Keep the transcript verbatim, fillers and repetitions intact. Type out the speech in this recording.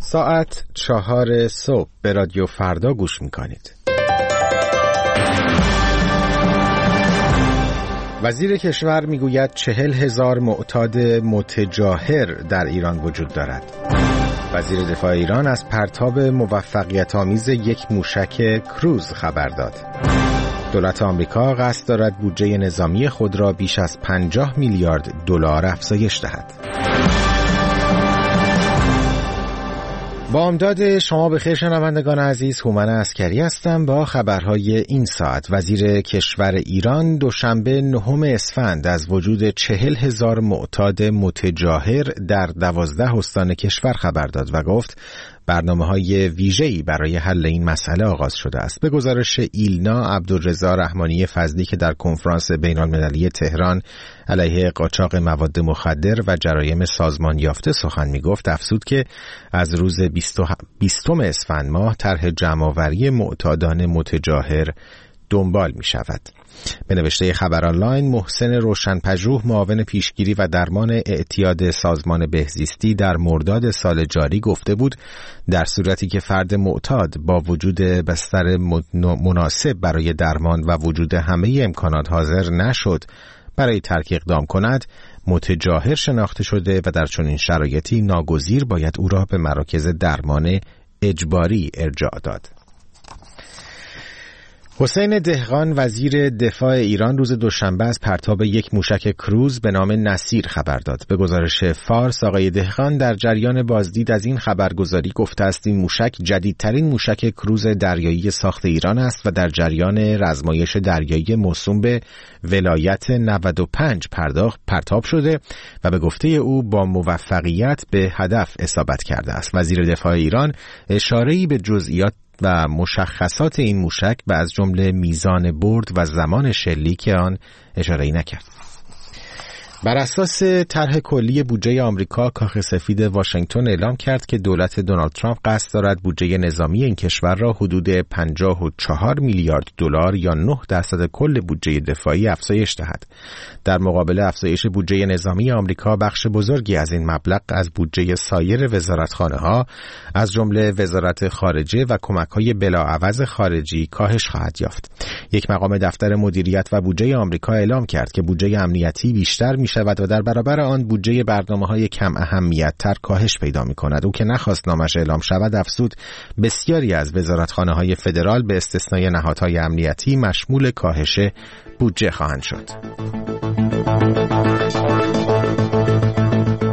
ساعت چهار صبح به رادیو فردا گوش میکنید. وزیر کشور میگوید چهل هزار معتاد متجاهر در ایران وجود دارد. وزیر دفاع ایران از پرتاب موفقیت آمیز یک موشک کروز خبر داد. دولت آمریکا قصد دارد بودجه نظامی خود را بیش از پنجاه میلیارد دلار افزایش دهد. با امداد شما بخیر شنوندگان عزیز، هومن عسکری هستم با خبرهای این ساعت. وزیر کشور ایران دوشنبه نهم اسفند از وجود چهل هزار معتاد متجاهر در دوازده استان کشور خبر داد و گفت برنامه‌های ویژه‌ای برای حل این مسئله آغاز شده است. به گزارش ایلنا، عبدالرضا رحمانی فضلی که در کنفرانس بین‌المللی تهران علیه قاچاق مواد مخدر و جرایم سازمان یافته سخن می‌گفت، افزود که از روز بیستم اسفند ماه طرح جمع‌آوری معتادان متجاهر دنبال می‌شود. به نوشته خبر آنلاین، محسن روشنپژوه معاون پیشگیری و درمان اعتیاد سازمان بهزیستی در مرداد سال جاری گفته بود در صورتی که فرد معتاد با وجود بستر مناسب برای درمان و وجود همه امکانات حاضر نشد برای ترک اقدام کند، متجاهر شناخته شده و در چنین شرایطی ناگزیر باید او را به مراکز درمان اجباری ارجاع داد. حسین دهقان وزیر دفاع ایران روز دوشنبه از پرتاب یک موشک کروز به نام نصیر خبر داد. به گزارش فارس، آقای دهقان در جریان بازدید از این خبرگزاری گفته است این موشک جدیدترین موشک کروز دریایی ساخت ایران است و در جریان رزمایش دریایی موسوم به ولایت نود و پنج پرداخت پرتاب شده و به گفته او با موفقیت به هدف اصابت کرده است. وزیر دفاع ایران اشاره‌ای به جزئیات و مشخصات این موشک و از جمله میزان برد و زمان شلیک آن اشاره‌ای نکرد. بر اساس طرح کلی بودجه آمریکا، کاخ سفید واشنگتن اعلام کرد که دولت دونالد ترامپ قصد دارد بودجه نظامی این کشور را حدود پنجاه و چهار میلیارد دلار یا نه درصد کل بودجه دفاعی افزایش دهد. در مقابل افزایش بودجه نظامی آمریکا، بخش بزرگی از این مبلغ از بودجه سایر وزارتخانه‌ها از جمله وزارت خارجه و کمک‌های بلاعوض خارجی کاهش خواهد یافت. یک مقام دفتر مدیریت و بودجه آمریکا اعلام کرد که بودجه امنیتی بیشتر می شود و در برابر آن بودجه برنامه‌های کم اهمیت تر کاهش پیدا می کند. او که نخواست نامش اعلام شود افزود بسیاری از وزارتخانه‌های فدرال به استثنای نهادهای امنیتی مشمول کاهش بودجه خواهند شد.